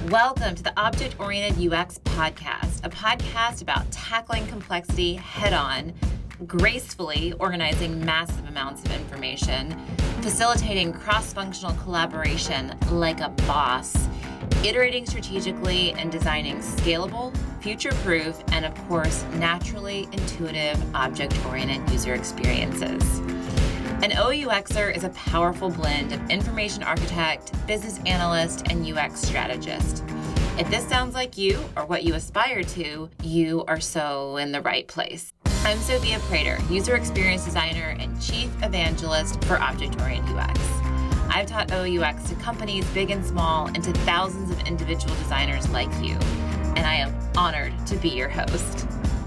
Welcome to the Object-Oriented UX Podcast, a podcast about tackling complexity head-on, gracefully organizing massive amounts of information, facilitating cross-functional collaboration like a boss, iterating strategically and designing scalable, future-proof, and of course, naturally intuitive object-oriented user experiences. An OUXer is a powerful blend of information architect, business analyst, and UX strategist. If this sounds like you or what you aspire to, you are so in the right place. I'm Sophia Prater, user experience designer and chief evangelist for object-oriented UX. I've taught OUX to companies big and small and to thousands of individual designers like you, and I am honored to be your host.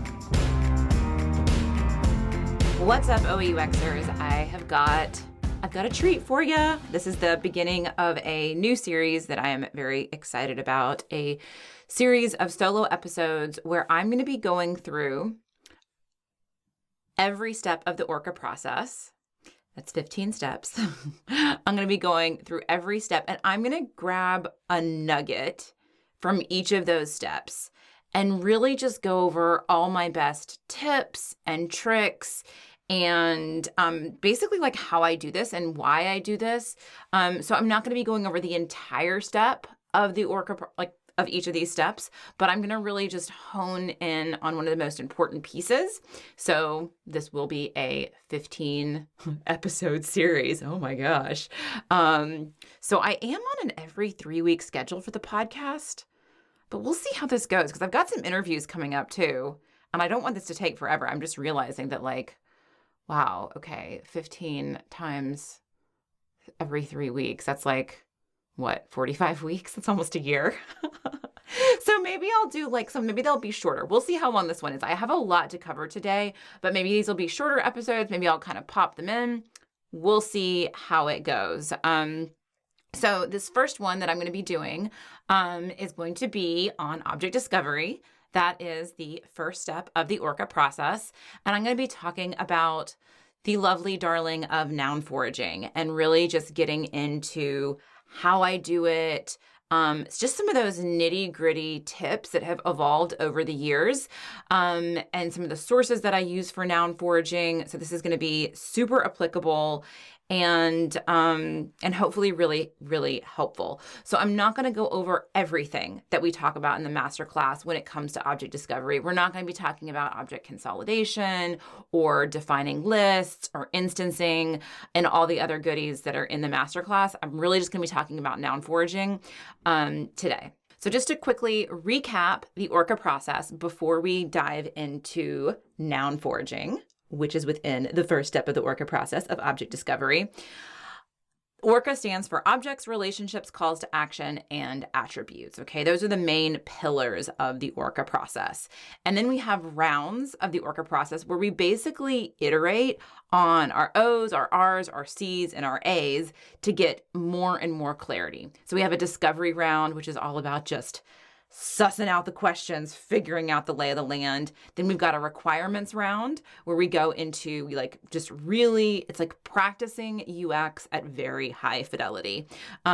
What's up, OUXers? I've got a treat for you. This is the beginning of a new series that I am very excited about, a series of solo episodes where I'm going to be going through every step of the ORCA process. That's 15 steps. I'm going to be going through every step, and I'm going to grab a nugget from each of those steps and really just go over all my best tips and tricks and basically like how I do this and why I do this. So I'm not going to be going over the entire step of the ORCA, of each of these steps, but I'm going to really just hone in on one of the most important pieces. So this will be a 15 episode series. Oh my gosh. So I am on an every 3-week schedule for the podcast, but we'll see how this goes because I've got some interviews coming up too. And I don't want this to take forever. I'm just realizing that wow, okay, 15 times every 3 weeks. That's 45 weeks? That's almost a year. So maybe I'll do maybe they'll be shorter. We'll see how long this one is. I have a lot to cover today, but maybe these will be shorter episodes. Maybe I'll kind of pop them in. We'll see how it goes. So this first one that I'm going to be doing is going to be on object discovery. That is the first step of the ORCA process. And I'm going to be talking about the lovely darling of noun foraging and really just getting into how I do it. It's just some of those nitty gritty tips that have evolved over the years and some of the sources that I use for noun foraging. So this is going to be super applicable and hopefully really, really helpful. So I'm not going to go over everything that we talk about in the masterclass when it comes to object discovery. We're not going to be talking about object consolidation or defining lists or instancing and all the other goodies that are in the masterclass. I'm really just going to be talking about noun foraging today. So just to quickly recap the ORCA process before we dive into noun foraging, which is within the first step of the ORCA process of object discovery. ORCA stands for objects, relationships, calls to action, and attributes. Okay, those are the main pillars of the ORCA process. And then we have rounds of the ORCA process where we basically iterate on our O's, our R's, our C's, and our A's to get more and more clarity. So we have a discovery round, which is all about just sussing out the questions, figuring out the lay of the land. Then we've got a requirements round where we go into it's like practicing UX at very high fidelity,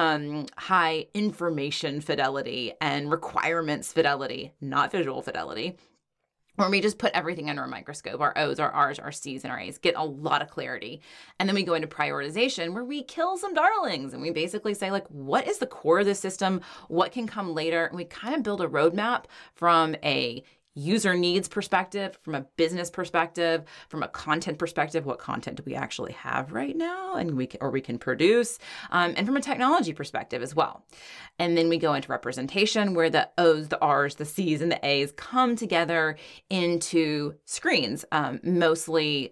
high information fidelity and requirements fidelity, not visual fidelity, where we just put everything under a microscope, our O's, our R's, our C's, and our A's, get a lot of clarity. And then we go into prioritization where we kill some darlings and we basically say what is the core of the system? What can come later? And we kind of build a roadmap from a user needs perspective, from a business perspective, from a content perspective, what content do we actually have right now and we can produce, and from a technology perspective as well. And then we go into representation where the O's, the R's, the C's, and the A's come together into screens, mainly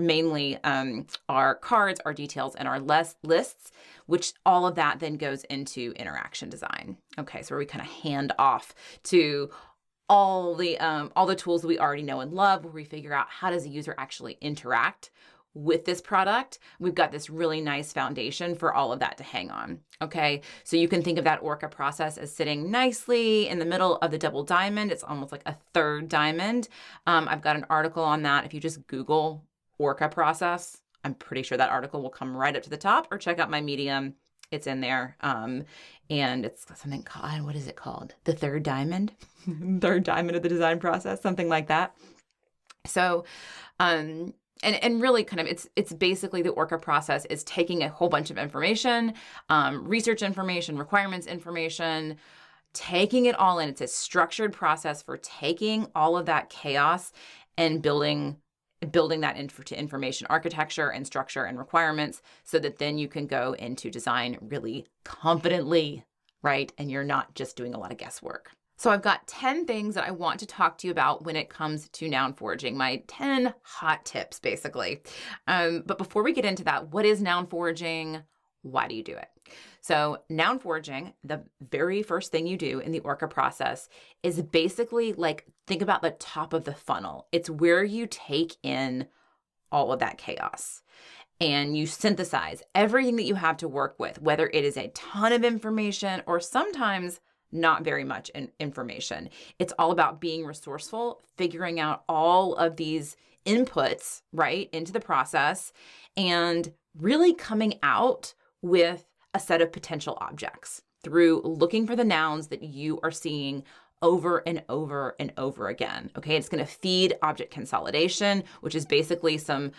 our cards, our details, and our lists, which all of that then goes into interaction design. Okay, so where we kind of hand off to all the tools that we already know and love, where we figure out how does a user actually interact with this product. We've got this really nice foundation for all of that to hang on. Okay, so you can think of that ORCA process as sitting nicely in the middle of the double diamond. It's almost like a third diamond. I've got an article on that. If you just Google ORCA process, I'm pretty sure that article will come right up to the top, or check out my Medium. It's in there. And it's something called, what is it called? The third diamond, third diamond of the design process, something like that. So, and really kind of it's basically the ORCA process is taking a whole bunch of information, research information, requirements information, taking it all in. It's a structured process for taking all of that chaos and building that into information architecture and structure and requirements so that then you can go into design really confidently, right? And you're not just doing a lot of guesswork. So I've got 10 things that I want to talk to you about when it comes to noun foraging, my 10 hot tips, basically. But before we get into that, what is noun foraging? Why do you do it? So noun foraging, the very first thing you do in the ORCA process is basically like, think about the top of the funnel. It's where you take in all of that chaos and you synthesize everything that you have to work with, whether it is a ton of information or sometimes not very much information. It's all about being resourceful, figuring out all of these inputs, right, into the process and really coming out with a set of potential objects through looking for the nouns that you are seeing over and over and over again. Okay, it's going to feed object consolidation, which is basically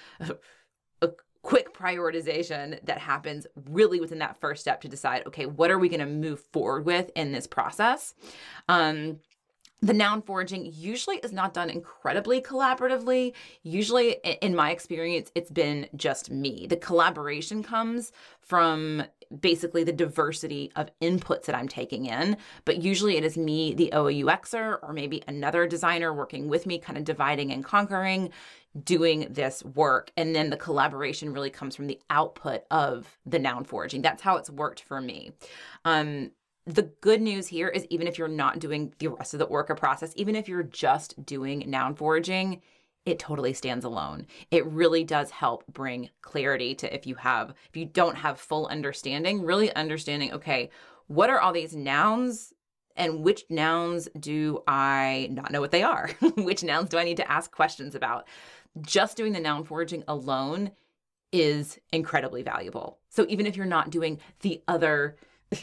a quick prioritization that happens really within that first step to decide, okay, what are we going to move forward with in this process? The noun foraging usually is not done incredibly collaboratively. Usually, in my experience, it's been just me. The collaboration comes from basically the diversity of inputs that I'm taking in, but usually it is me, the OUXer, or maybe another designer working with me, kind of dividing and conquering, doing this work. And then the collaboration really comes from the output of the noun foraging. That's how it's worked for me. The good news here is even if you're not doing the rest of the ORCA process, even if you're just doing noun foraging, it totally stands alone. It really does help bring clarity to if you don't have full understanding, really understanding, okay, what are all these nouns and which nouns do I not know what they are? Which nouns do I need to ask questions about? Just doing the noun foraging alone is incredibly valuable. So even if you're not doing the other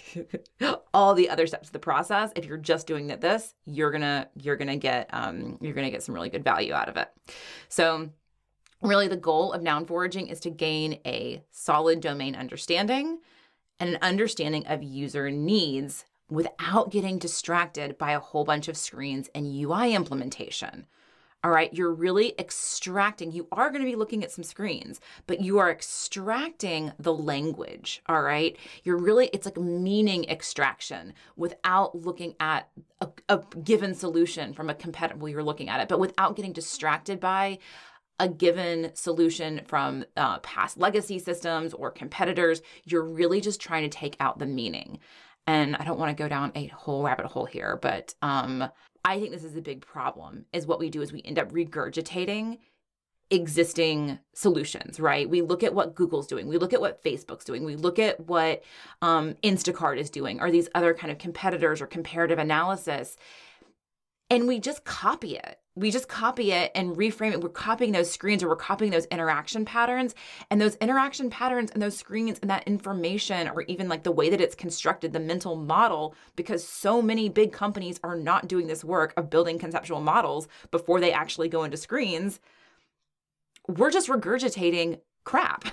all the other steps of the process, if you're just doing this, you're gonna get some really good value out of it. So really the goal of noun foraging is to gain a solid domain understanding and an understanding of user needs without getting distracted by a whole bunch of screens and UI implementation. All right, you're really extracting, you are going to be looking at some screens, but you are extracting the language, all right? It's like meaning extraction without looking at a given solution from a competitor, well, you're looking at it, but without getting distracted by a given solution from past legacy systems or competitors. You're really just trying to take out the meaning. And I don't want to go down a whole rabbit hole here, but I think this is a big problem, is what we do is we end up regurgitating existing solutions, right? We look at what Google's doing. We look at what Facebook's doing. We look at what Instacart is doing or these other kind of competitors or comparative analysis. And we just copy it. We just copy it and reframe it. We're copying those screens or we're copying those interaction patterns. And those interaction patterns and those screens and that information, or even like the way that it's constructed, the mental model, because so many big companies are not doing this work of building conceptual models before they actually go into screens. We're just regurgitating crap.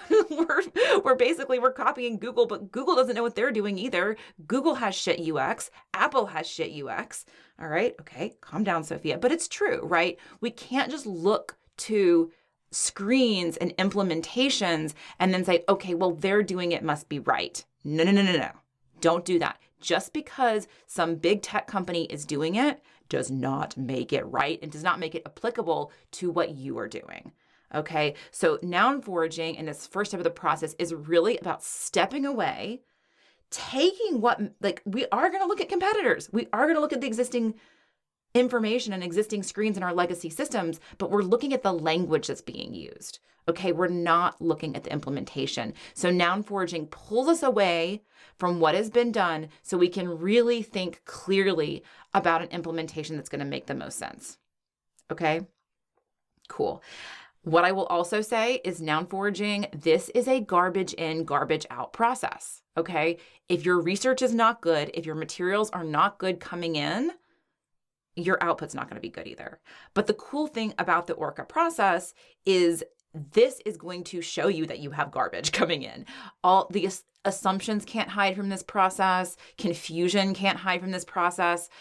we're copying Google, but Google doesn't know what they're doing either. Google has shit UX. Apple has shit UX. All right. Okay. Calm down, Sophia. But it's true, right? We can't just look to screens and implementations and then say, okay, well, they're doing it must be right. No. Don't do that. Just because some big tech company is doing it does not make it right and does not make it applicable to what you are doing. Okay, so noun foraging in this first step of the process is really about stepping away, taking we are going to look at competitors. We are going to look at the existing information and existing screens in our legacy systems, but we're looking at the language that's being used. Okay, we're not looking at the implementation. So noun foraging pulls us away from what has been done so we can really think clearly about an implementation that's going to make the most sense. Okay, cool. What I will also say is noun foraging, this is a garbage in, garbage out process, okay? If your research is not good, if your materials are not good coming in, your output's not going to be good either. But the cool thing about the ORCA process is this is going to show you that you have garbage coming in. All the assumptions can't hide from this process. Confusion can't hide from this process.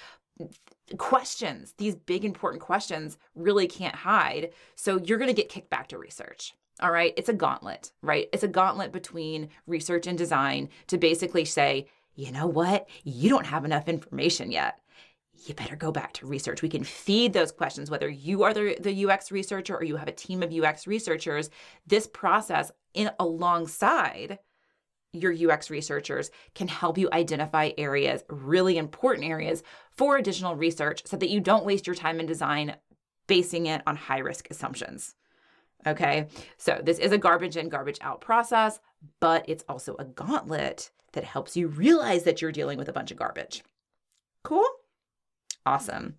Questions, these big important questions really can't hide. So you're going to get kicked back to research. All right. It's a gauntlet, right? It's a gauntlet between research and design to basically say, you know what? You don't have enough information yet. You better go back to research. We can feed those questions, whether you are the UX researcher or you have a team of UX researchers. This process alongside your UX researchers can help you identify areas, really important areas for additional research so that you don't waste your time in design basing it on high-risk assumptions. Okay, so this is a garbage in, garbage out process, but it's also a gauntlet that helps you realize that you're dealing with a bunch of garbage. Cool? Awesome.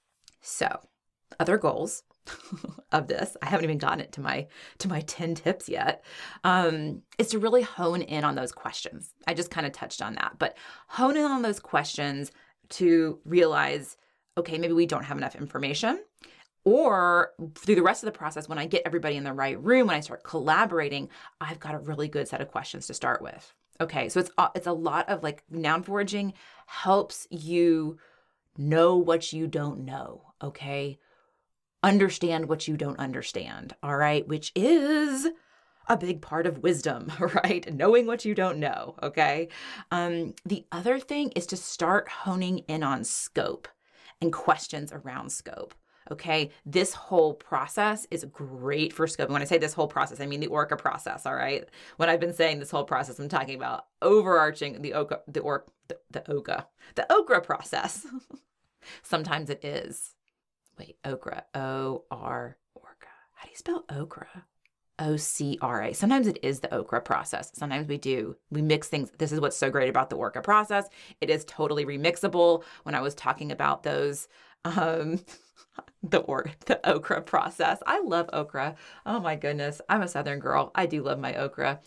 So, other goals of this, I haven't even gotten it to my 10 tips yet, is to really hone in on those questions. I just kind of touched on that, but hone in on those questions to realize, okay, maybe we don't have enough information, or through the rest of the process, when I get everybody in the right room, when I start collaborating, I've got a really good set of questions to start with. Okay, so it's a lot of like noun foraging helps you know what you don't know, okay? Understand what you don't understand, all right? Which is a big part of wisdom, right? Knowing what you don't know, okay? The other thing is to start honing in on scope and questions around scope, okay? This whole process is great for scope. And when I say this whole process, I mean the ORCA process, all right? When I've been saying this whole process, I'm talking about overarching the OCRA process. Sometimes it is. Wait, OCRA, ORCA. How do you spell OCRA? OCRA. Sometimes it is the OCRA process. Sometimes we mix things. This is what's so great about the ORCA process. It is totally remixable. When I was talking about those, the okra process. I love okra. Oh my goodness. I'm a Southern girl. I do love my okra.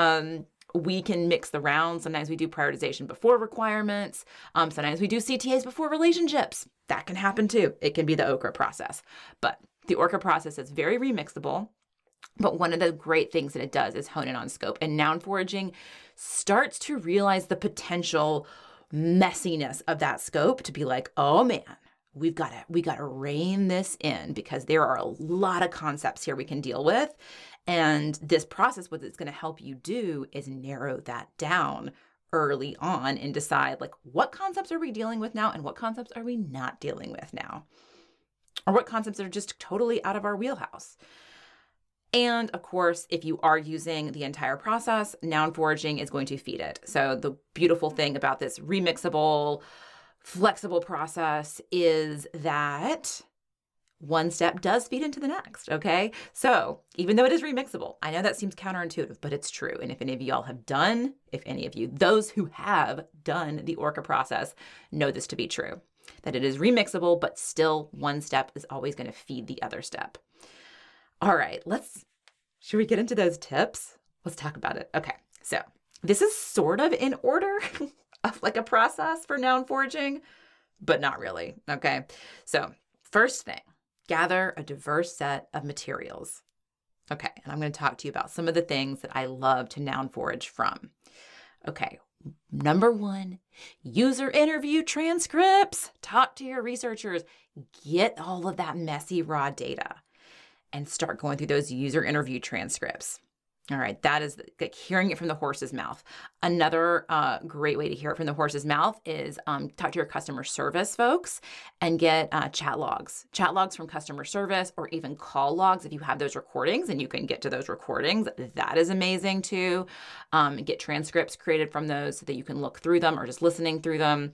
We can mix the rounds. Sometimes we do prioritization before requirements. Sometimes we do CTAs before relationships. That can happen too. It can be the OCRA process. But the ORCA process is very remixable. But one of the great things that it does is hone in on scope. And noun foraging starts to realize the potential messiness of that scope to be like, oh man, we got to rein this in because there are a lot of concepts here we can deal with. And this process, what it's going to help you do is narrow that down early on and decide like, what concepts are we dealing with now and what concepts are we not dealing with now? Or what concepts are just totally out of our wheelhouse? And of course, if you are using the entire process, noun foraging is going to feed it. So the beautiful thing about this remixable, flexible process is that one step does feed into the next, okay? So even though it is remixable, I know that seems counterintuitive, but it's true. And if any of y'all have done, those who have done the ORCA process know this to be true, that it is remixable, but still one step is always going to feed the other step. All right, should we get into those tips? Let's talk about it. Okay, so this is sort of in order of like a process for noun foraging, but not really, okay? So first thing, gather a diverse set of materials. Okay, and I'm going to talk to you about some of the things that I love to noun forage from. Okay, number one, user interview transcripts. Talk to your researchers. Get all of that messy raw data and start going through those user interview transcripts. All right, that is like hearing it from the horse's mouth. Another great way to hear it from the horse's mouth is talk to your customer service folks and get chat logs from customer service, or even call logs if you have those recordings and you can get to those recordings. That is amazing too. Get transcripts created from those so that you can look through them or just listening through them.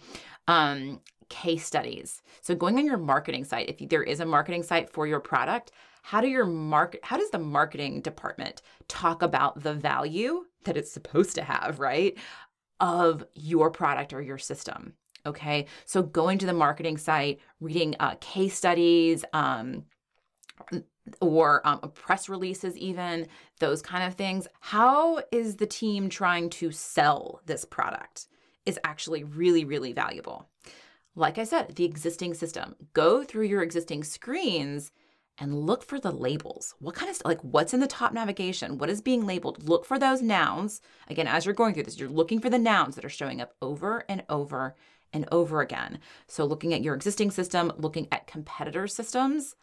Case studies. So going on your marketing site, if there is a marketing site for your product, how does the marketing department talk about the value that it's supposed to have, right, of your product or your system? Okay, so going to the marketing site, reading case studies, or press releases, even those kind of things. How is the team trying to sell this product is actually really, really valuable. Like I said, the existing system, go through your existing screens and look for the labels. What kind of, like, what's in the top navigation? What is being labeled? Look for those nouns. Again, as you're going through this, you're looking for the nouns that are showing up over and over and over again. So looking at your existing system, looking at competitor systems.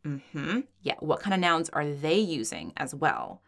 Yeah, what kind of nouns are they using as well?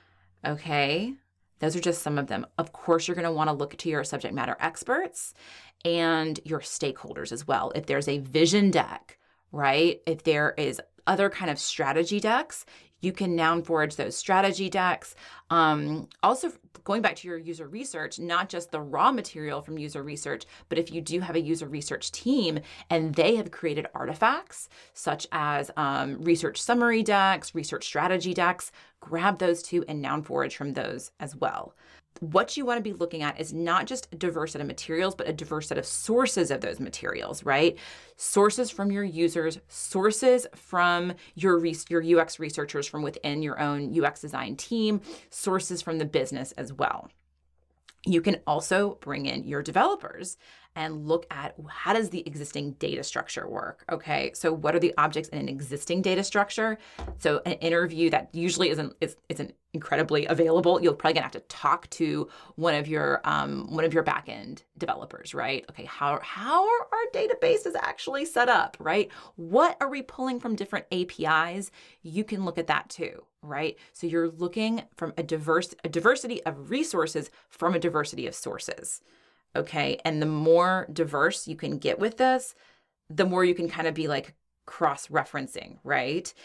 Okay, those are just some of them. Of course, you're going to want to look to your subject matter experts and your stakeholders as well. If there's a vision deck, right? If there is other kind of strategy decks, you can noun forage those strategy decks. Also, going back to your user research, not just the raw material from user research, but if you do have a user research team and they have created artifacts such as research summary decks, research strategy decks, grab those too and noun forage from those as well. What you want to be looking at is not just a diverse set of materials, but a diverse set of sources of those materials, right? Sources from your users, sources from your UX researchers from within your own UX design team, sources from the business as well. You can also bring in your developers and look at how does the existing data structure work, okay? So what are the objects in an existing data structure? So an interview that usually isn't incredibly available. You're probably gonna have to talk to one of your backend developers, right? Okay, how are our databases actually set up, right? What are we pulling from different APIs? You can look at that too, right? So you're looking from a diversity of resources from a diversity of sources. Okay. And the more diverse you can get with this, the more you can kind of be like cross-referencing, right?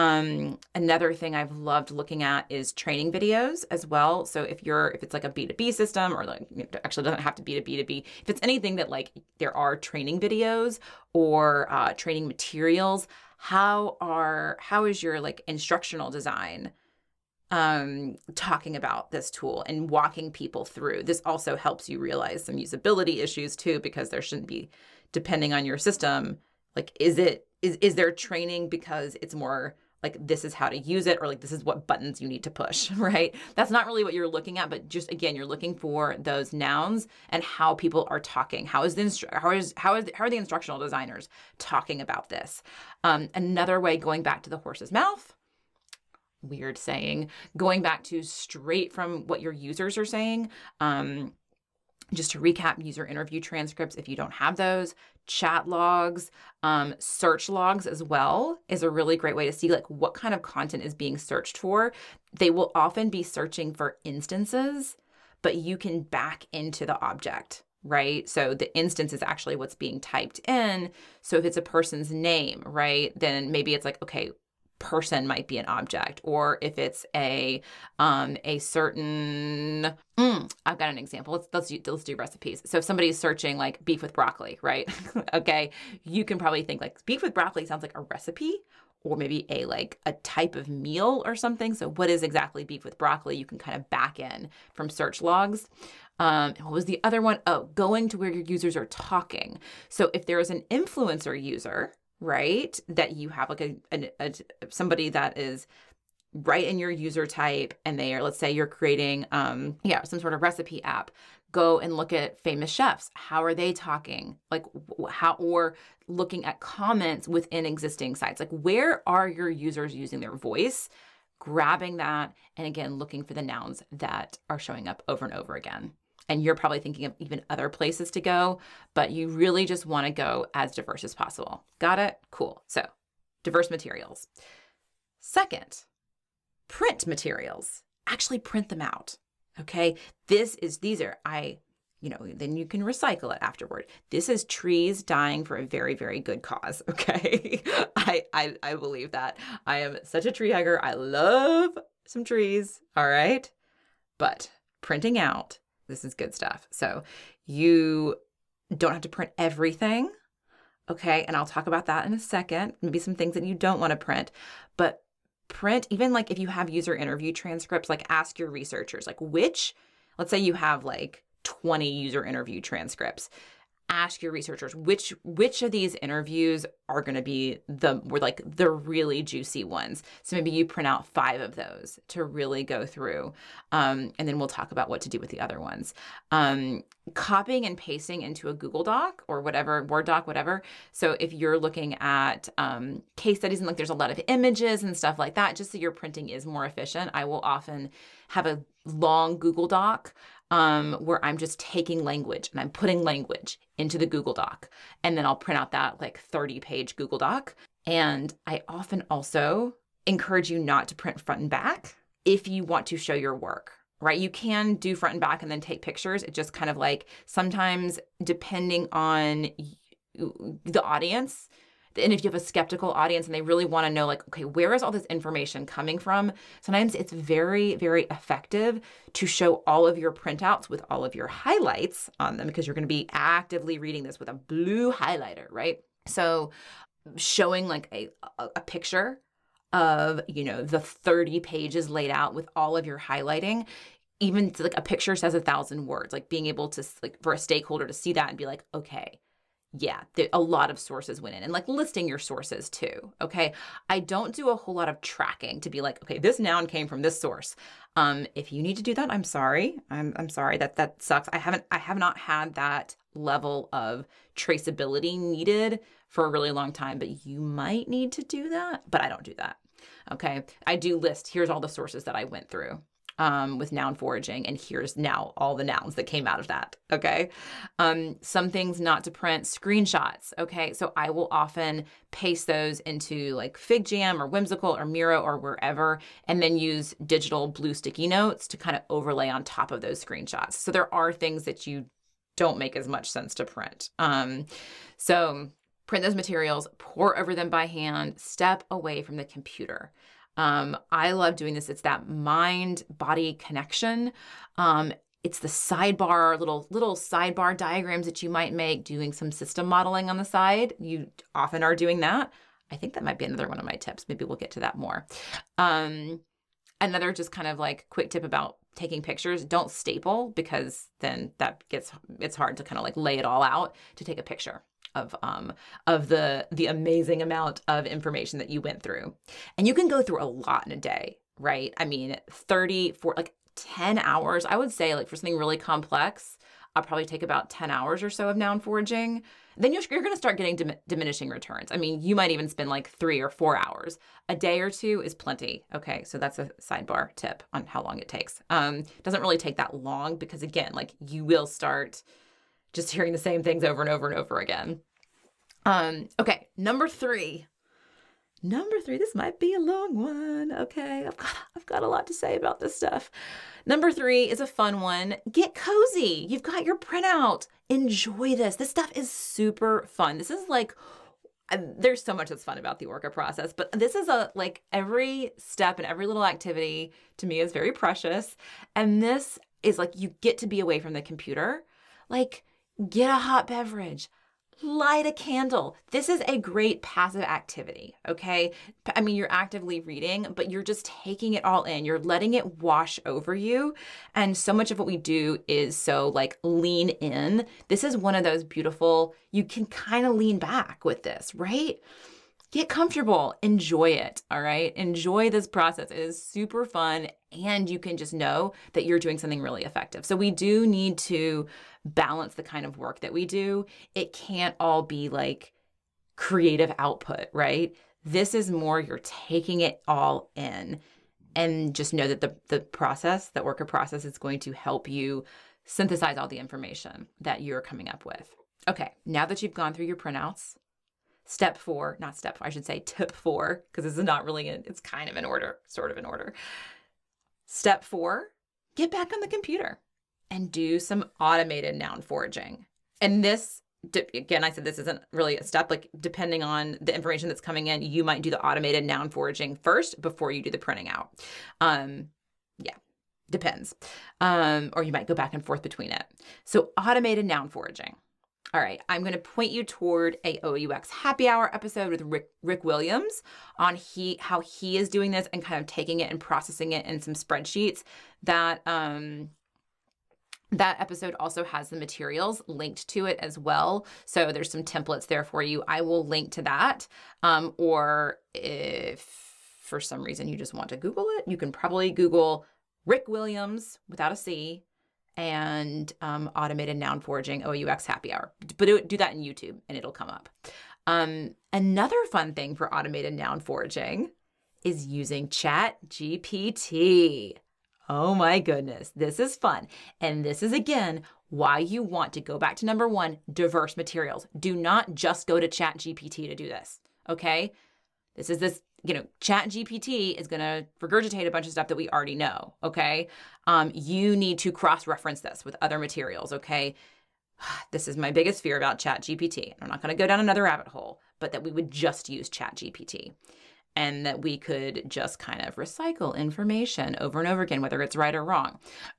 Another thing I've loved looking at is training videos as well. So if it's like a B2B system, or like, actually doesn't have to be to B2B, if it's anything that like there are training videos or training materials, how is your like instructional design talking about this tool and walking people through? This also helps you realize some usability issues too, because there shouldn't be, depending on your system, like, is there training because it's more like this is how to use it, or like this is what buttons you need to push, right? That's not really what you're looking at, but just again, you're looking for those nouns and how people are talking. How are the instructional designers talking about this? Another way, going back to the horse's mouth, weird saying, going back to straight from what your users are saying. Just to recap, user interview transcripts, if you don't have those, chat logs, search logs as well is a really great way to see like what kind of content is being searched for. They will often be searching for instances, but you can back into the object, right? So the instance is actually what's being typed in. So if it's a person's name, right, then maybe it's like, okay, person might be an object, or if it's a certain I've got an example. Let's do recipes. So if somebody's searching like beef with broccoli, right? Okay, you can probably think like beef with broccoli sounds like a recipe, or maybe a type of meal or something. So what is exactly beef with broccoli? You can kind of back in from search logs. What was the other one? Oh, going to where your users are talking. So if there is an influencer user, right, that you have like somebody that is right in your user type, and they are, let's say you're creating some sort of recipe app, go and look at famous chefs. How are they talking? Like or looking at comments within existing sites. Like, where are your users using their voice? Grabbing that, and again, looking for the nouns that are showing up over and over again. And you're probably thinking of even other places to go, but you really just want to go as diverse as possible. Got it? Cool. So diverse materials. Second, print materials. Actually print them out. Okay. Then you can recycle it afterward. This is trees dying for a very, very good cause. Okay. I believe that. I am such a tree hugger. I love some trees. All right. But printing out, this is good stuff. So you don't have to print everything. Okay. And I'll talk about that in a second. Maybe some things that you don't want to print, but print, even like if you have user interview transcripts, like ask your researchers, like let's say you have like 20 user interview transcripts. ask your researchers which of these interviews are going to be the really juicy ones. So maybe you print out 5 of those to really go through, and then we'll talk about what to do with the other ones. Copying and pasting into a Google Doc or whatever, Word doc, whatever. So if you're looking at case studies and like there's a lot of images and stuff like that, just so your printing is more efficient, I will often have a long Google Doc where I'm just taking language and I'm putting language into the Google Doc. And then I'll print out that like 30-page Google Doc. And I often also encourage you not to print front and back if you want to show your work, right? You can do front and back and then take pictures. It just kind of like sometimes depending on the audience, and if you have a skeptical audience and they really want to know like, okay, where is all this information coming from? Sometimes it's very, very effective to show all of your printouts with all of your highlights on them because you're going to be actively reading this with a blue highlighter, right? So showing like a picture of, the 30 pages laid out with all of your highlighting, even like a picture says 1,000 words, like being able to like for a stakeholder to see that and be like, okay, yeah, a lot of sources went in, and like listing your sources too. Okay. I don't do a whole lot of tracking to be like, okay, this noun came from this source. If you need to do that, I'm sorry. I'm sorry that sucks. I have not had that level of traceability needed for a really long time, but you might need to do that, but I don't do that. Okay. I do list, here's all the sources that I went through. With noun foraging, and here's now all the nouns that came out of that, okay? Some things not to print, screenshots, okay? So I will often paste those into like FigJam or Whimsical or Miro or wherever, and then use digital blue sticky notes to kind of overlay on top of those screenshots. So there are things that you don't make as much sense to print. So print those materials, pour over them by hand, step away from the computer. I love doing this. It's that mind-body connection. It's the sidebar, little sidebar diagrams that you might make, doing some system modeling on the side. You often are doing that. I think that might be another one of my tips. Maybe we'll get to that more. Another just kind of like quick tip about taking pictures, don't staple because then it's hard to kind of like lay it all out to take a picture of the amazing amount of information that you went through. And you can go through a lot in a day, right? I mean, 10 hours, I would say like for something really complex, I'll probably take about 10 hours or so of noun foraging. Then you're going to start getting diminishing returns. I mean, you might even spend like 3 or 4 hours. A day or two is plenty. Okay, so that's a sidebar tip on how long it takes. Doesn't really take that long because again, like you will start just hearing the same things over and over and over again. Okay, number 3. This might be a long one. Okay, I've got a lot to say about this stuff. Number 3 is a fun one. Get cozy. You've got your printout. Enjoy this. This stuff is super fun. This is like, there's so much that's fun about the Orca process, but this is like every step and every little activity to me is very precious. And this is like, you get to be away from the computer. Like, get a hot beverage, light a candle. This is a great passive activity, okay? I mean, you're actively reading, but you're just taking it all in. You're letting it wash over you. And so much of what we do is so like lean in. This is one of those beautiful, you can kind of lean back with this, right? Get comfortable, enjoy it, all right? Enjoy this process. It is super fun, and you can just know that you're doing something really effective. So we do need to balance the kind of work that we do. It can't all be like creative output, right? This is more you're taking it all in, and just know that the Orca process is going to help you synthesize all the information that you're coming up with. Okay, now that you've gone through your printouts, tip 4, because this is not really, it's kind of in order, sort of in order. Step 4, get back on the computer and do some automated noun foraging. And this, again, I said this isn't really a step, like depending on the information that's coming in, you might do the automated noun foraging first before you do the printing out. Yeah, depends. Or you might go back and forth between it. So automated noun foraging. All right, I'm going to point you toward a OUX Happy Hour episode with Rick Williams on how he is doing this and kind of taking it and processing it in some spreadsheets that That episode also has the materials linked to it as well. So there's some templates there for you. I will link to that. Or if for some reason you just want to Google it, you can probably Google Rick Williams without a C and automated noun foraging OUX happy hour. But do that in YouTube and it'll come up. Another fun thing for automated noun foraging is using ChatGPT. Oh my goodness, this is fun. And this is, again, why you want to go back to number one, diverse materials. Do not just go to ChatGPT to do this, okay? ChatGPT is going to regurgitate a bunch of stuff that we already know, okay? You need to cross-reference this with other materials, okay? This is my biggest fear about ChatGPT. I'm not going to go down another rabbit hole, but that we would just use ChatGPT. And that we could just kind of recycle information over and over again, whether it's right or wrong.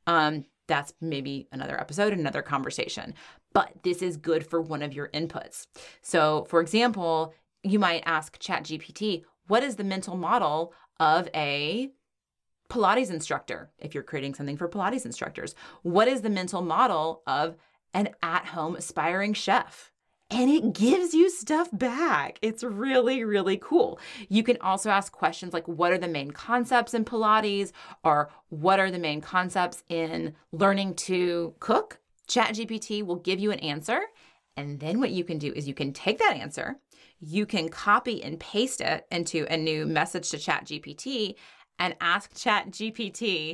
That's maybe another episode, another conversation. But this is good for one of your inputs. So, for example, you might ask ChatGPT, what is the mental model of a Pilates instructor? If you're creating something for Pilates instructors, what is the mental model of an at-home aspiring chef? And it gives you stuff back. It's really, really cool. You can also ask questions like, what are the main concepts in Pilates? Or what are the main concepts in learning to cook? ChatGPT will give you an answer. And then what you can do is you can take that answer, you can copy and paste it into a new message to ChatGPT and ask ChatGPT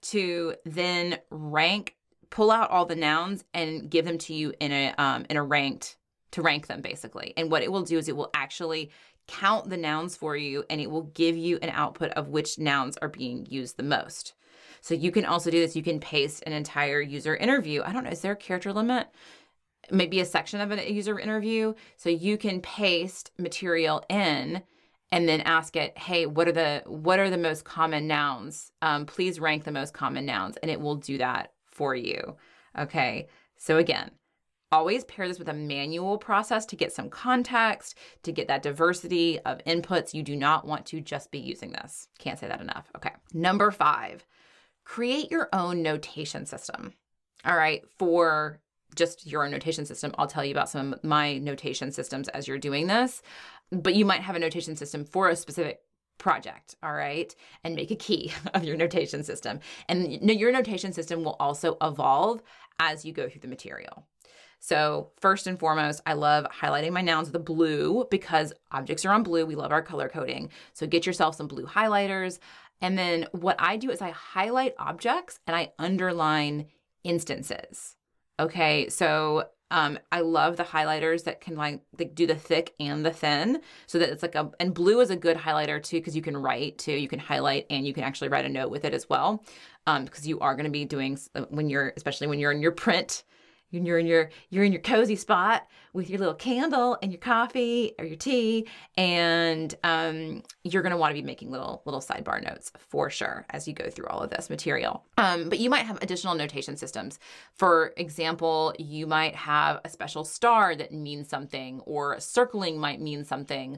to then pull out all the nouns and give them to you in a ranked, to rank them basically. And what it will do is it will actually count the nouns for you and it will give you an output of which nouns are being used the most. So you can also do this. You can paste an entire user interview. I don't know, is there a character limit? Maybe a section of a user interview. So you can paste material in and then ask it, hey, what are the most common nouns? Please rank the most common nouns. And it will do that for you. Okay. So again, always pair this with a manual process to get some context, to get that diversity of inputs. You do not want to just be using this. Can't say that enough. Okay. Number 5, create your own notation system. All right. For just your own notation system, I'll tell you about some of my notation systems as you're doing this, but you might have a notation system for a specific project, all right? And make a key of your notation system. And your notation system will also evolve as you go through the material. So first and foremost, I love highlighting my nouns with a blue because objects are on blue. We love our color coding. So get yourself some blue highlighters. And then what I do is I highlight objects and I underline instances. Okay, so I love the highlighters that can they do the thick and the thin so that it's and blue is a good highlighter too because you can write too. You can highlight and you can actually write a note with it as well because you are going to be doing, especially when you're in your print, you're in your cozy spot with your little candle and your coffee or your tea, and you're going to want to be making little sidebar notes for sure as you go through all of this material. But you might have additional notation systems. For example, you might have a special star that means something, or circling might mean something.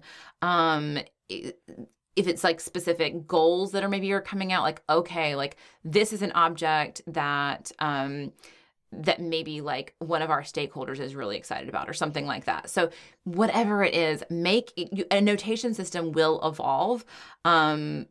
If it's like specific goals that are coming out, like, okay, like this is an object that maybe like one of our stakeholders is really excited about or something like that. So whatever it is, a notation system will evolve. And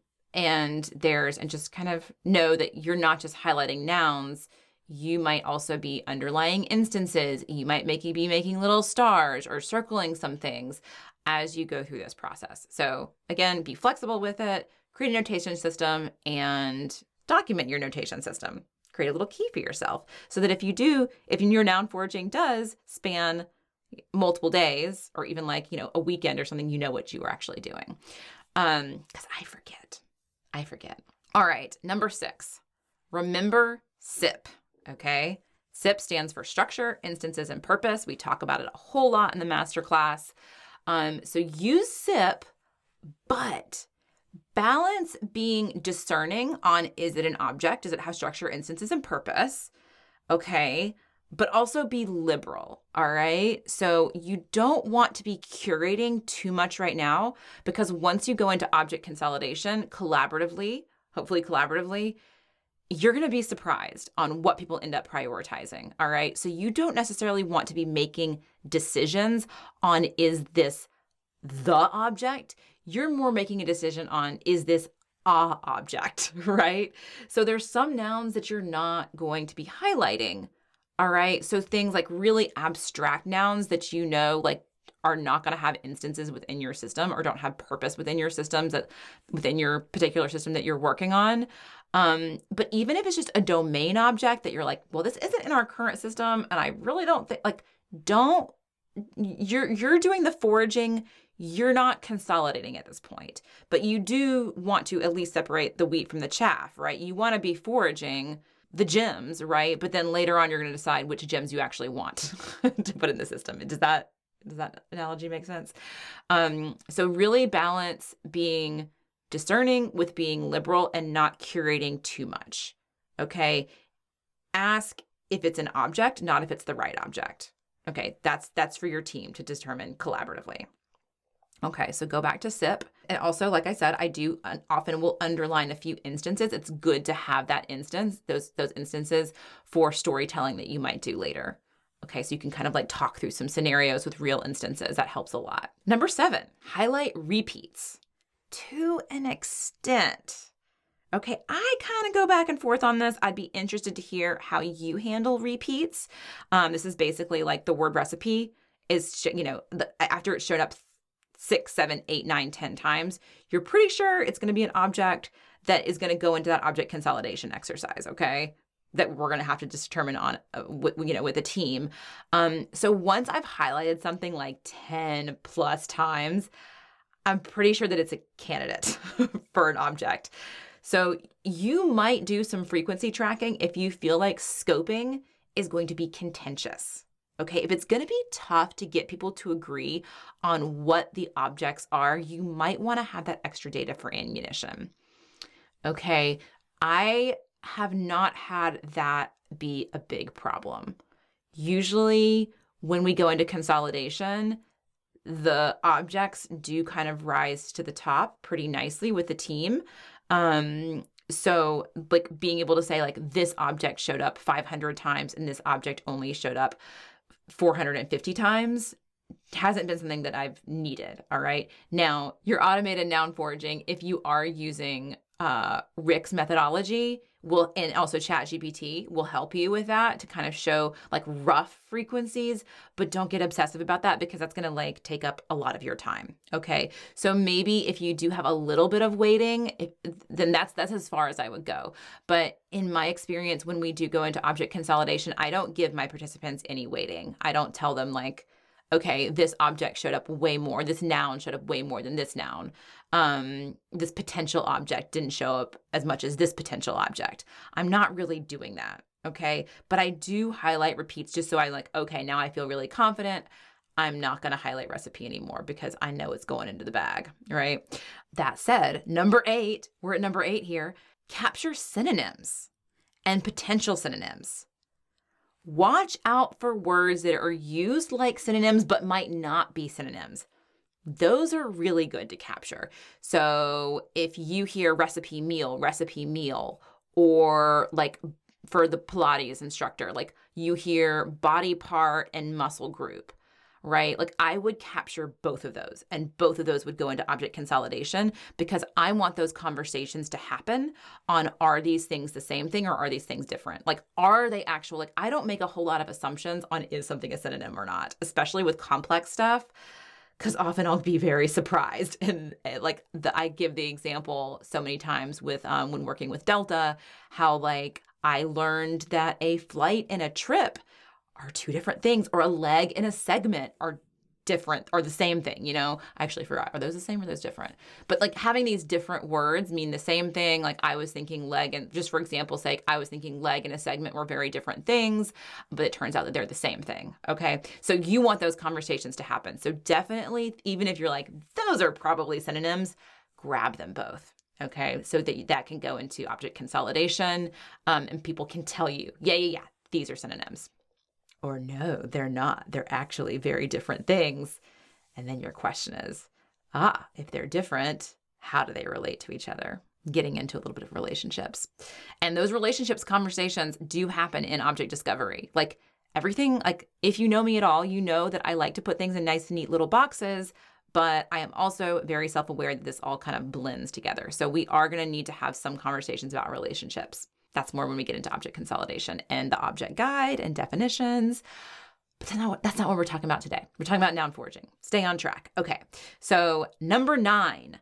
just kind of know that you're not just highlighting nouns. You might also be underlying instances. You might be making little stars or circling some things as you go through this process. So again, be flexible with it, create a notation system and document your notation system. Create a little key for yourself so that if your noun foraging does span multiple days or even a weekend or something, you know what you were actually doing. Because I forget. All right. Number 6, remember SIP. Okay. SIP stands for structure, instances, and purpose. We talk about it a whole lot in the masterclass. So use SIP, but balance being discerning on, is it an object? Does it have structure, instances, and purpose? Okay. But also be liberal. All right. So you don't want to be curating too much right now, because once you go into object consolidation hopefully collaboratively, you're going to be surprised on what people end up prioritizing. All right. So you don't necessarily want to be making decisions on, is this the object? You're more making a decision on, is this a object, right? So there's some nouns that you're not going to be highlighting. All right. So things like really abstract nouns that like are not going to have instances within your system or don't have purpose within your systems, that within your particular system that you're working on. But even if it's just a domain object that you're like, well, this isn't in our current system, and I really don't think, like, you're doing the foraging. You're not consolidating at this point, but you do want to at least separate the wheat from the chaff, right? You want to be foraging the gems, right? But then later on, you're going to decide which gems you actually want to put in the system. Does that analogy make sense? So really balance being discerning with being liberal and not curating too much. Okay. Ask if it's an object, not if it's the right object. Okay. That's for your team to determine collaboratively. Okay, so go back to SIP. And also, like I said, I do often will underline a few instances. It's good to have that instance, those instances for storytelling that you might do later. Okay, so you can kind of like talk through some scenarios with real instances. That helps a lot. Number 7, highlight repeats to an extent. Okay, I kind of go back and forth on this. I'd be interested to hear how you handle repeats. This is basically like the word recipe is, after it's shown up 6, 7, 8, 9, 10 times, you're pretty sure it's going to be an object that is going to go into that object consolidation exercise, okay? That we're going to have to determine on, with a team. So once I've highlighted something like 10 plus times, I'm pretty sure that it's a candidate for an object. So you might do some frequency tracking if you feel like scoping is going to be contentious. Okay, if it's going to be tough to get people to agree on what the objects are, you might want to have that extra data for ammunition. Okay, I have not had that be a big problem. Usually when we go into consolidation, the objects do kind of rise to the top pretty nicely with the team. So like being able to say like this object showed up 500 times and this object only showed up 450 times hasn't been something that I've needed. All right. Now, your automated noun foraging, if you are using Rick's methodology, and also ChatGPT will help you with that to kind of show like rough frequencies, but don't get obsessive about that because that's going to like take up a lot of your time. Okay. So maybe if you do have a little bit of weighting, then that's as far as I would go. But in my experience, when we do go into object consolidation, I don't give my participants any weighting. I don't tell them like, okay, this object showed up way more. This noun showed up way more than this noun. This potential object didn't show up as much as this potential object. I'm not really doing that, okay? But I do highlight repeats just so I like, okay, now I feel really confident. I'm not going to highlight recipe anymore because I know it's going into the bag, right? That said, number 8, we're at number 8 here, capture synonyms and potential synonyms. Watch out for words that are used like synonyms but might not be synonyms. Those are really good to capture. So if you hear recipe meal, or like for the Pilates instructor, like you hear body part and muscle group, right? Like I would capture both of those and both of those would go into object consolidation because I want those conversations to happen on, are these things the same thing or are these things different? Like, are they actual, like I don't make a whole lot of assumptions on is something a synonym or not, especially with complex stuff. Because often I'll be very surprised. And like I give the example so many times with when working with Delta, how like I learned that a flight and a trip are 2 different things, or a leg and a segment are different or the same thing, I actually forgot. Are those the same or are those different? But like having these different words mean the same thing. Like I was thinking leg, and just for example's sake, I was thinking leg and a segment were very different things, but it turns out that they're the same thing. Okay. So you want those conversations to happen. So definitely, even if you're like, those are probably synonyms, grab them both. Okay. So that can go into object consolidation, and people can tell you, yeah, these are synonyms. Or no, they're not. They're actually very different things. And then your question is, if they're different, how do they relate to each other? getting into a little bit of relationships. And those relationships conversations do happen in object discovery. Like everything, like if you know me at all, you know that I like to put things in nice, neat little boxes, but I am also very self-aware that this all kind of blends together. So we are going to need to have some conversations about relationships. That's more when we get into object consolidation and the object guide and definitions. But that's not what we're talking about today. We're talking about noun foraging. Stay on track. Okay. So number 9,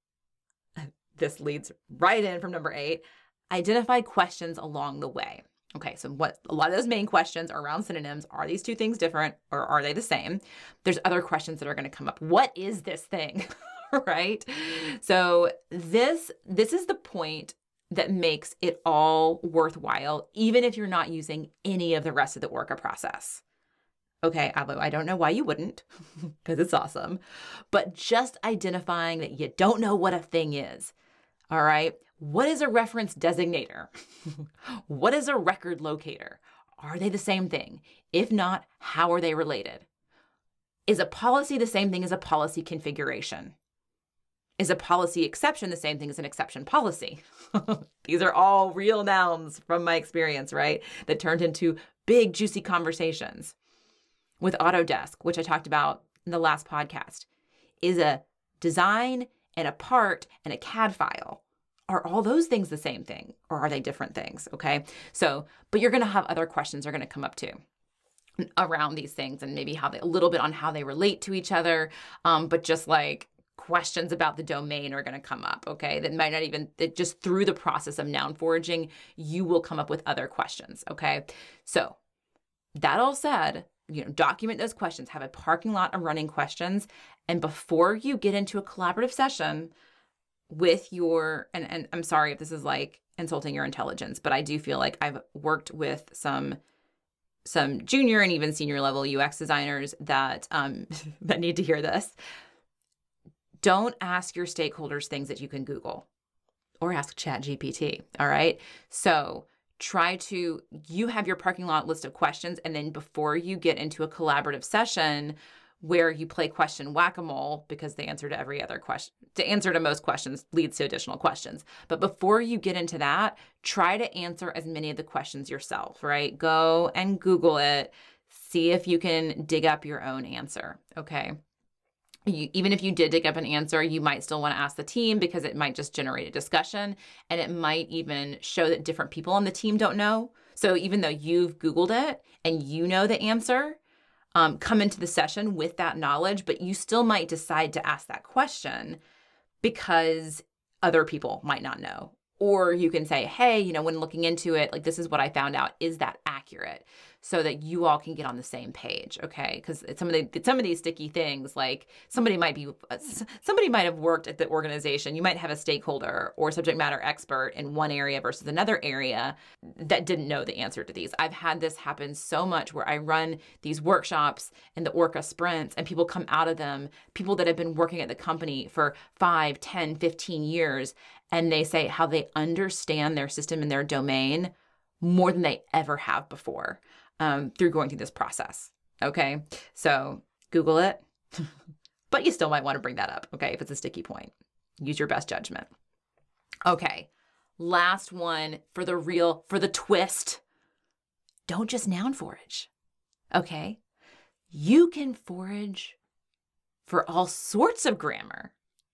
this leads right in from number 8, identify questions along the way. Okay. So what a lot of those main questions are around synonyms. Are these two things different or are they the same? There's other questions that are going to come up. What is this thing? Right? So this is the point that makes it all worthwhile, even if you're not using any of the rest of the ORCA process. Okay, although I don't know why you wouldn't, because it's awesome. But just identifying that you don't know what a thing is. All right, what is a reference designator? What is a record locator? Are they the same thing? If not, how are they related? Is a policy the same thing as a policy configuration? Is a policy exception the same thing as an exception policy? These are all real nouns from my experience, right? That turned into big, juicy conversations. With Autodesk, which I talked about in the last podcast, is a design and a part and a CAD file. Are all those things the same thing or are they different things? Okay. So, but you're going to have other questions are going to come up too around these things and maybe a little bit on how they relate to each other. But just like questions about the domain are going to come up. Okay. That might not even, just through the process of noun foraging, you will come up with other questions. Okay. So that all said, document those questions, have a parking lot of running questions. And before you get into a collaborative session with and I'm sorry if this is like insulting your intelligence, but I do feel like I've worked with some junior and even senior level UX designers that, that need to hear this. Don't ask your stakeholders things that you can Google or ask ChatGPT. All right. So you have your parking lot list of questions. And then before you get into a collaborative session where you play question whack-a-mole, because the answer to every other question, to answer to most questions leads to additional questions. But before you get into that, try to answer as many of the questions yourself, right? Go and Google it. See if you can dig up your own answer. Okay. Even if you did dig up an answer, you might still want to ask the team because it might just generate a discussion and it might even show that different people on the team don't know. So even though you've Googled it and you know the answer, come into the session with that knowledge, but you still might decide to ask that question because other people might not know. Or you can say, hey, when looking into it, like this is what I found out. Is that accurate? So that you all can get on the same page, okay? Because some of these sticky things, like somebody might have worked at the organization. You might have a stakeholder or subject matter expert in one area versus another area that didn't know the answer to these. I've had this happen so much where I run these workshops in the ORCA sprints and people come out of them, people that have been working at the company for 5, 10, 15 years, and they say how they understand their system and their domain more than they ever have before. Through going through this process. Okay. So Google it, but you still might want to bring that up. Okay. If it's a sticky point, use your best judgment. Okay. Last one for the twist. Don't just noun forage. Okay. You can forage for all sorts of grammar.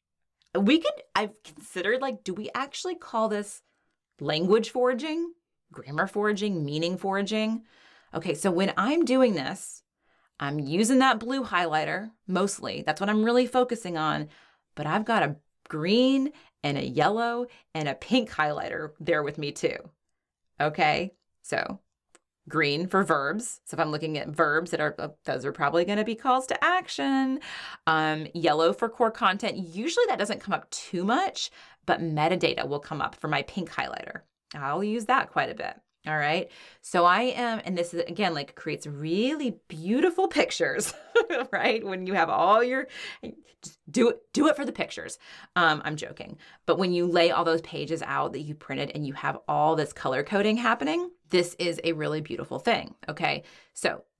I've considered do we actually call this language foraging, grammar foraging, meaning foraging? Okay, so when I'm doing this, I'm using that blue highlighter mostly. That's what I'm really focusing on. But I've got a green and a yellow and a pink highlighter there with me too. Okay, so green for verbs. So if I'm looking at verbs those are probably going to be calls to action. Yellow for core content. Usually that doesn't come up too much, but metadata will come up for my pink highlighter. I'll use that quite a bit. All right. So and this is again, creates really beautiful pictures, right? When you have just do it for the pictures. I'm joking. But when you lay all those pages out that you printed and you have all this color coding happening, this is a really beautiful thing. Okay. So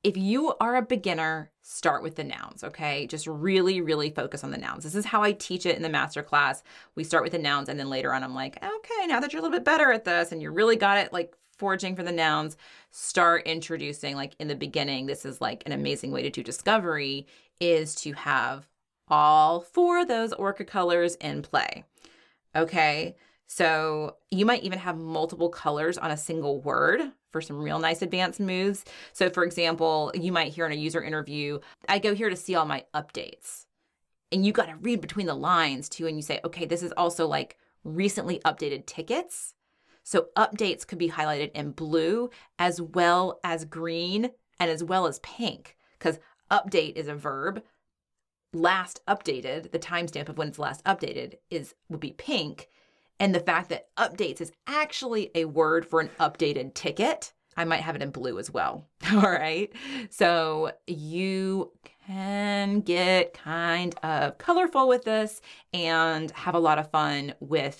if you are a beginner, start with the nouns, okay? Just really, really focus on the nouns. This is how I teach it in the masterclass. We start with the nouns, and then later on I'm like, okay, now that you're a little bit better at this and you really got it like foraging for the nouns, start introducing, like in the beginning, this is like an amazing way to do discovery, is to have all 4 of those Orca colors in play, okay? So you might even have multiple colors on a single word for some real nice advanced moves. So for example, you might hear in a user interview, I go here to see all my updates. And you got to read between the lines too. And you say, okay, this is also like recently updated tickets. So updates could be highlighted in blue as well as green and as well as pink, because update is a verb. Last updated, the timestamp of when it's last updated would be pink. And the fact that updates is actually a word for an updated ticket, I might have it in blue as well. All right. So you can get kind of colorful with this and have a lot of fun with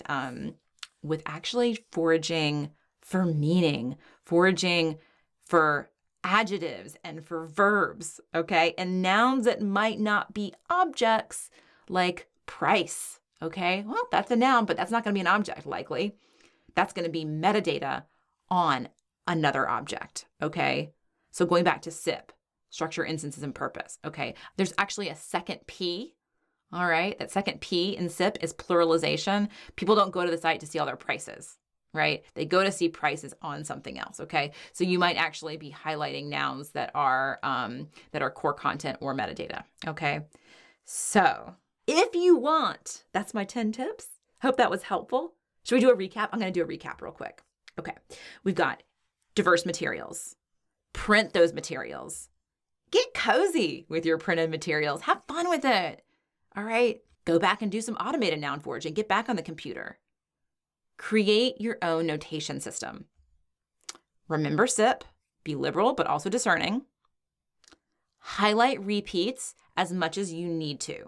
actually foraging for meaning, foraging for adjectives and for verbs. Okay. And nouns that might not be objects, like price. Okay, well, that's a noun, but that's not going to be an object likely. That's going to be metadata on another object, okay? So going back to SIP, structure, instances, and purpose, okay? There's actually a second P, all right? That second P in SIP is pluralization. People don't go to the site to see all their prices, right? They go to see prices on something else, okay? So you might actually be highlighting nouns that are core content or metadata, okay? So if you want, that's my 10 tips. Hope that was helpful. Should we do a recap? I'm going to do a recap real quick. Okay. We've got diverse materials. Print those materials. Get cozy with your printed materials. Have fun with it. All right. Go back and do some automated noun foraging. Get back on the computer. Create your own notation system. Remember SIP. Be liberal, but also discerning. Highlight repeats as much as you need to.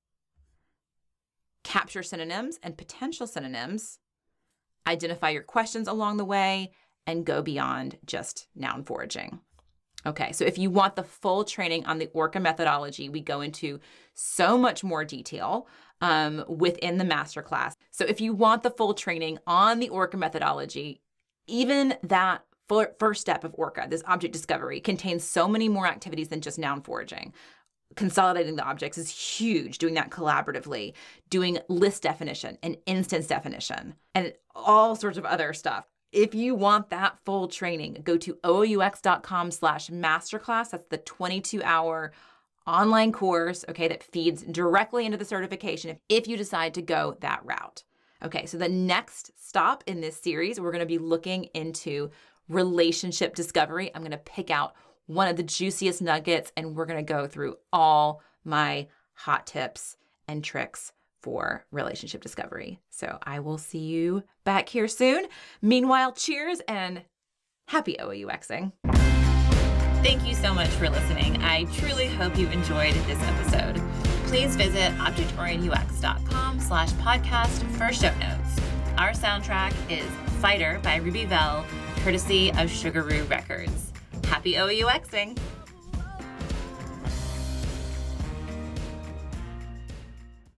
Capture synonyms and potential synonyms, identify your questions along the way, and go beyond just noun foraging. Okay, so if you want the full training on the ORCA methodology, we go into so much more detail within the masterclass. So if you want the full training on the ORCA methodology, even that first step of ORCA, this object discovery, contains so many more activities than just noun foraging. Consolidating the objects is huge, doing that collaboratively, doing list definition and instance definition, and all sorts of other stuff. If you want that full training, go to ooux.com/masterclass. That's the 22-hour online course, okay, that feeds directly into the certification if you decide to go that route. Okay, so the next stop in this series, we're going to be looking into relationship discovery. I'm going to pick out one of the juiciest nuggets, and we're going to go through all my hot tips and tricks for relationship discovery. So I will see you back here soon. Meanwhile, cheers and happy OAUXing. Thank you so much for listening. I truly hope you enjoyed this episode. Please visit objectorientedux.com/podcast for show notes. Our soundtrack is Fighter by Ruby Vell, courtesy of Sugaroo Records. Happy OAUXing!